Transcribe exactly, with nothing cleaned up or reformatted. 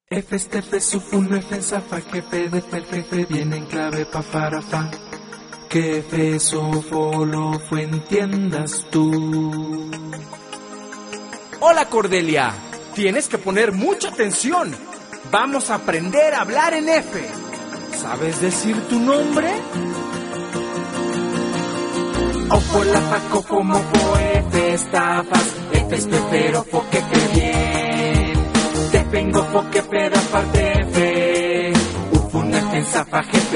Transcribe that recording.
F este F supuno F zafa jefe de per jefe viene en clave pa farafa. Que F sofolo fue entiendas tú. Hola Cordelia, tienes que poner mucha atención. Vamos a aprender a hablar en F. ¿Sabes decir tu nombre? Ofo la faco como fo F estafas. F es pero fo que fe bien. Te vengo fo que peda parte F. Ufun F zafa jefe.